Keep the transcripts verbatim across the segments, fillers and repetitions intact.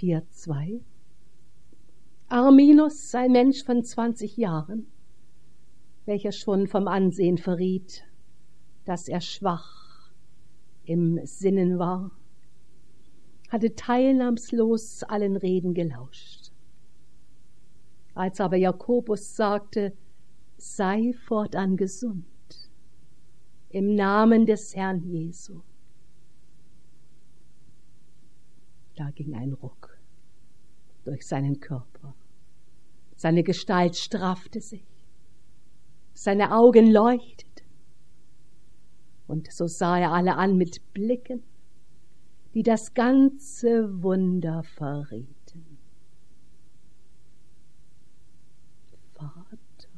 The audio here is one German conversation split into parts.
vier zwei. Arminus, ein Mensch von zwanzig Jahren, welcher schon vom Ansehen verriet, dass er schwach im Sinnen war, hatte teilnahmslos allen Reden gelauscht. Als aber Jakobus sagte, sei fortan gesund, im Namen des Herrn Jesu, da ging ein Ruck durch seinen Körper. Seine Gestalt straffte sich, seine Augen leuchteten, und so sah er alle an mit Blicken, die das ganze Wunder verrieten. Vater,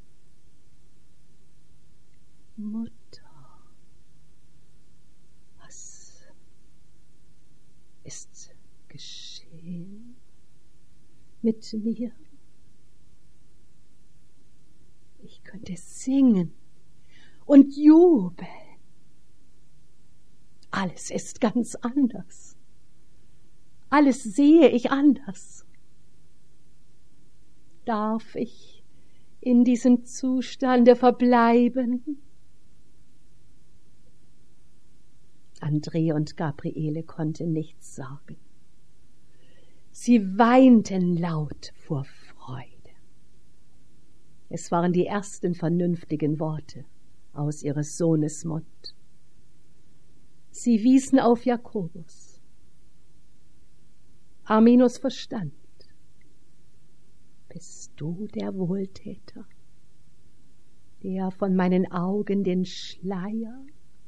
Mutter, was ist geschehen mit mir? Ich könnte singen und jubeln. Alles ist ganz anders. Alles sehe ich anders. Darf ich in diesem Zustande verbleiben? André und Gabriele konnten nichts sagen. Sie weinten laut vor Freude. Es waren die ersten vernünftigen Worte aus ihres Sohnes Mund. Sie wiesen auf Jakobus. Arminus verstand. Bist du der Wohltäter, der von meinen Augen den Schleier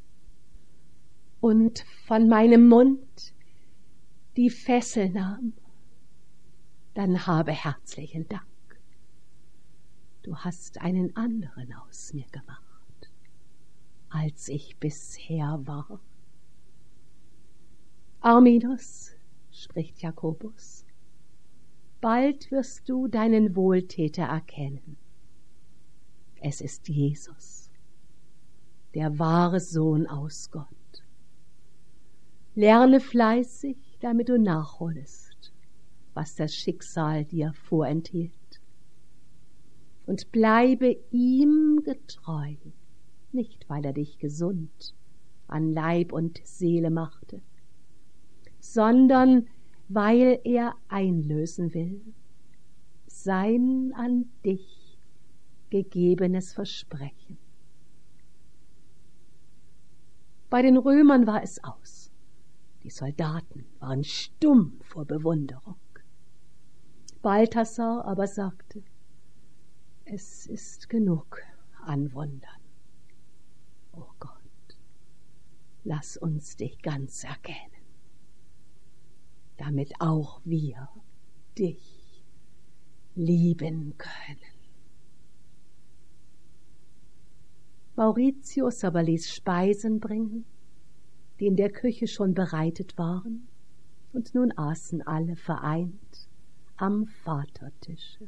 und von meinem Mund die Fessel nahm? Dann habe herzlichen Dank. Du hast einen anderen aus mir gemacht, als ich bisher war. Arminus, spricht Jakobus, bald wirst du deinen Wohltäter erkennen. Es ist Jesus, der wahre Sohn aus Gott. Lerne fleißig, damit du nachholst, was das Schicksal dir vorenthielt. Und bleibe ihm getreu, nicht weil er dich gesund an Leib und Seele machte, sondern weil er einlösen will sein an dich gegebenes Versprechen. Bei den Römern war es aus. Die Soldaten waren stumm vor Bewunderung. Balthasar aber sagte, es ist genug an Wundern. O Gott, lass uns dich ganz erkennen, damit auch wir dich lieben können. Mauritius aber ließ Speisen bringen, die in der Küche schon bereitet waren, und nun aßen alle vereint am Vatertische.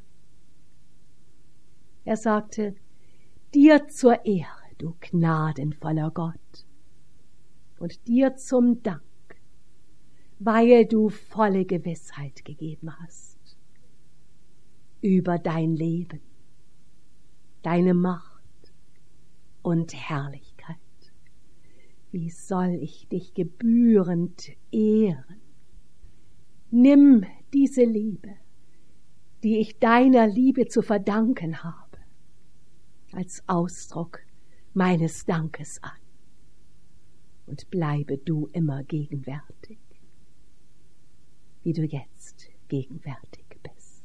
Er sagte, dir zur Ehre, du gnadenvoller Gott, und dir zum Dank, weil du volle Gewissheit gegeben hast über dein Leben, deine Macht und Herrlichkeit. Wie soll ich dich gebührend ehren? Nimm diese Liebe, die ich deiner Liebe zu verdanken habe, als Ausdruck meines Dankes an, und bleibe du immer gegenwärtig, wie du jetzt gegenwärtig bist,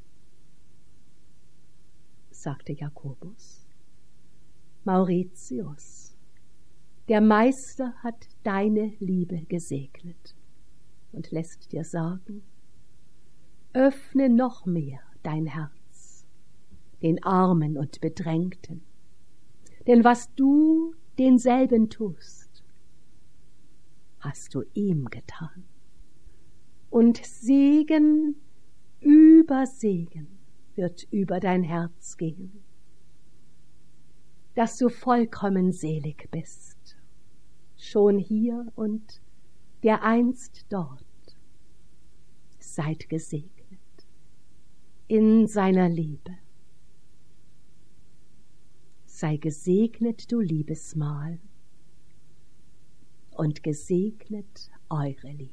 sagte Jakobus. Mauritius, der Meister hat deine Liebe gesegnet und lässt dir sagen, öffne noch mehr dein Herz den Armen und Bedrängten, denn was du denselben tust, hast du ihm getan. Und Segen über Segen wird über dein Herz gehen, dass du vollkommen selig bist, schon hier und dereinst dort, seid gesegnet in seiner Liebe. Sei gesegnet, du Liebesmahl, und gesegnet eure Liebe.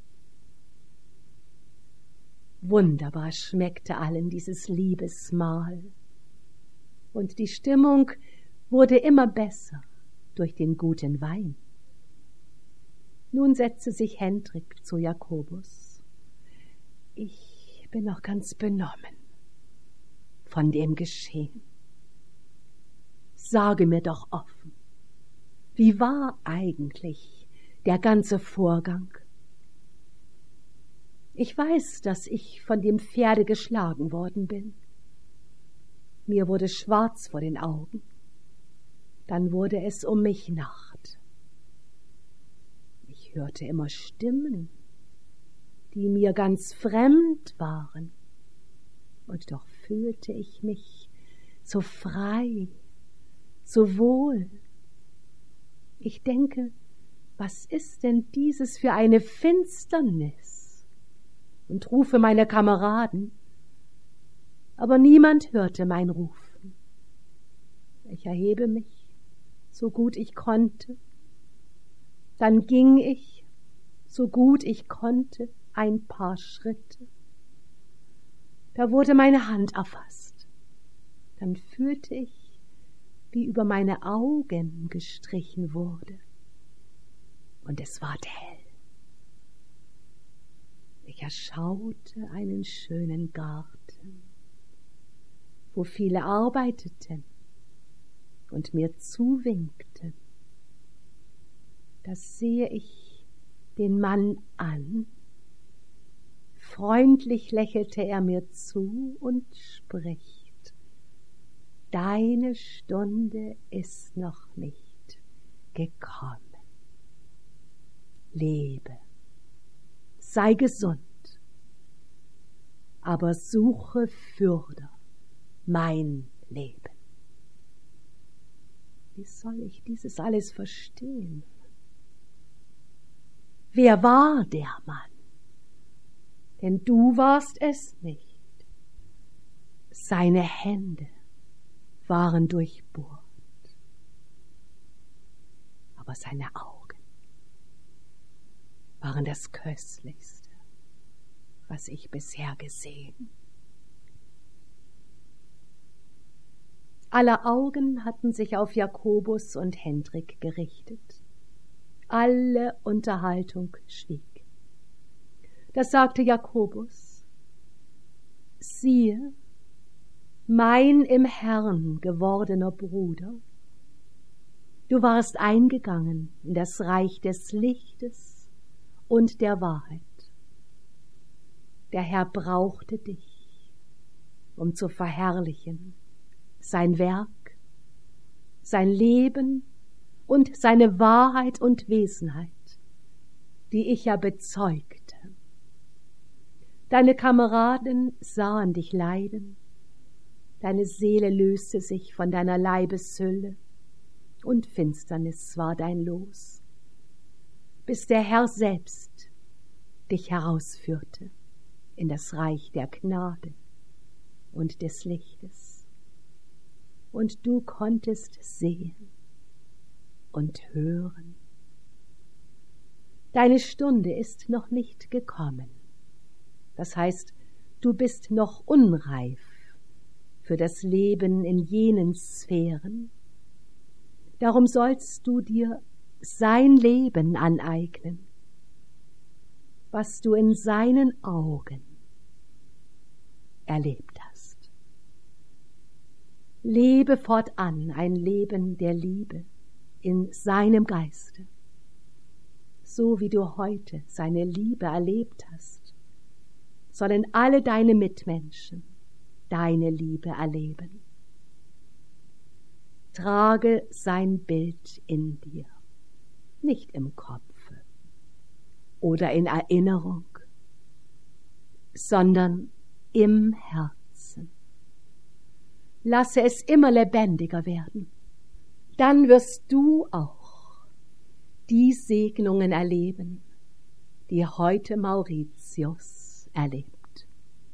Wunderbar schmeckte allen dieses Liebesmahl, und die Stimmung wurde immer besser durch den guten Wein. Nun setzte sich Hendrik zu Jakobus. Ich bin noch ganz benommen von dem Geschehen. Sage mir doch offen, wie war eigentlich der ganze Vorgang? Ich weiß, dass ich von dem Pferde geschlagen worden bin. Mir wurde schwarz vor den Augen. Dann wurde es um mich Nacht. Ich hörte immer Stimmen, die mir ganz fremd waren. Und doch fühlte ich mich so frei, so wohl. Ich denke, was ist denn dieses für eine Finsternis? Und rufe meine Kameraden, aber niemand hörte mein Rufen. Ich erhebe mich, so gut ich konnte. Dann ging ich, so gut ich konnte, ein paar Schritte. Da wurde meine Hand erfasst. Dann fühlte ich, wie über meine Augen gestrichen wurde. Und es ward hell. Ich erschaute einen schönen Garten, wo viele arbeiteten und mir zuwinkten. Da sehe ich den Mann an. Freundlich lächelte er mir zu und spricht: Deine Stunde ist noch nicht gekommen. Lebe, sei gesund, aber suche fürder mein Leben. Wie soll ich dieses alles verstehen? Wer war der Mann? Denn du warst es nicht. Seine Hände waren durchbohrt, aber seine Augen waren das Köstlichste, was ich bisher gesehen. Alle Augen hatten sich auf Jakobus und Hendrik gerichtet. Alle Unterhaltung schwieg. Da sagte Jakobus: Siehe, mein im Herrn gewordener Bruder, du warst eingegangen in das Reich des Lichtes und der Wahrheit. Der Herr brauchte dich, um zu verherrlichen sein Werk, sein Leben und seine Wahrheit und Wesenheit, die ich ja bezeugte. Deine Kameraden sahen dich leiden, deine Seele löste sich von deiner Leibeshülle, und Finsternis war dein Los, bis der Herr selbst dich herausführte in das Reich der Gnade und des Lichtes. Und du konntest sehen und hören. Deine Stunde ist noch nicht gekommen. Das heißt, du bist noch unreif für das Leben in jenen Sphären. Darum sollst du dir sein Leben aneignen, was du in seinen Augen erlebt hast. Lebe fortan ein Leben der Liebe in seinem Geiste, so wie du heute seine Liebe erlebt hast, sollen alle deine Mitmenschen deine Liebe erleben. Trage sein Bild in dir, nicht im Kopfe oder in Erinnerung, sondern im Herzen. Lasse es immer lebendiger werden. Dann wirst du auch die Segnungen erleben, die heute Mauritius erlebt.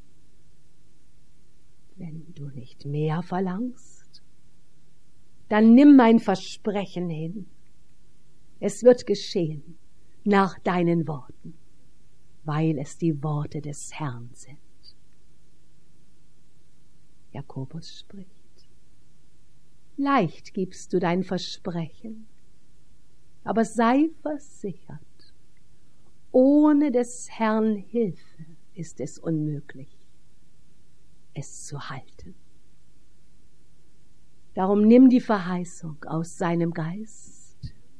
Wenn du nicht mehr verlangst, dann nimm mein Versprechen hin. Es wird geschehen nach deinen Worten, weil es die Worte des Herrn sind. Jakobus spricht: Leicht gibst du dein Versprechen, aber sei versichert, ohne des Herrn Hilfe ist es unmöglich, es zu halten. Darum nimm die Verheißung aus seinem Geist.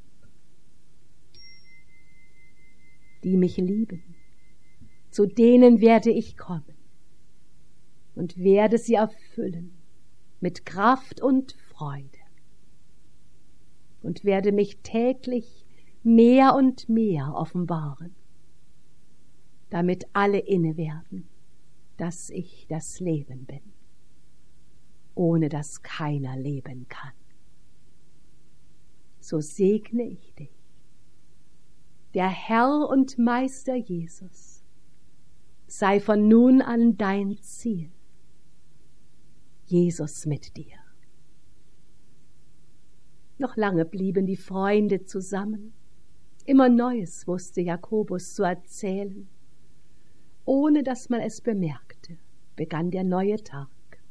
Die mich lieben, zu denen werde ich kommen und werde sie erfüllen mit Kraft und Freude und werde mich täglich mehr und mehr offenbaren, damit alle inne werden, dass ich das Leben bin, ohne dass keiner leben kann. So segne ich dich, der Herr und Meister Jesus, sei von nun an dein Ziel. Jesus mit dir. Noch lange blieben die Freunde zusammen. Immer Neues wusste Jakobus zu erzählen. Ohne dass man es bemerkte, begann der neue Tag.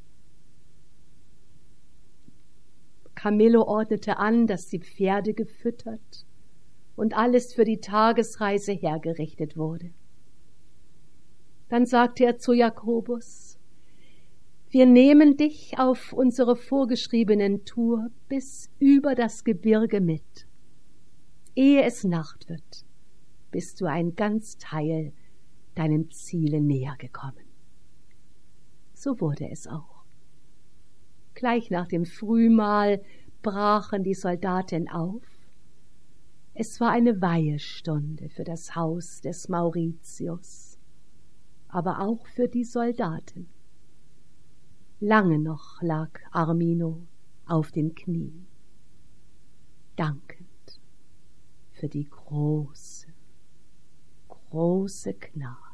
Camillo ordnete an, dass die Pferde gefüttert und alles für die Tagesreise hergerichtet wurde. Dann sagte er zu Jakobus: Wir nehmen dich auf unsere vorgeschriebenen Tour bis über das Gebirge mit. Ehe es Nacht wird, bist du ein ganz Teil deinem Ziele näher gekommen. So wurde es auch. Gleich nach dem Frühmahl brachen die Soldaten auf. Es war eine Weihestunde für das Haus des Mauritius, aber auch für die Soldaten. Lange noch lag Armino auf den Knien, dankend für die große, große Gnade.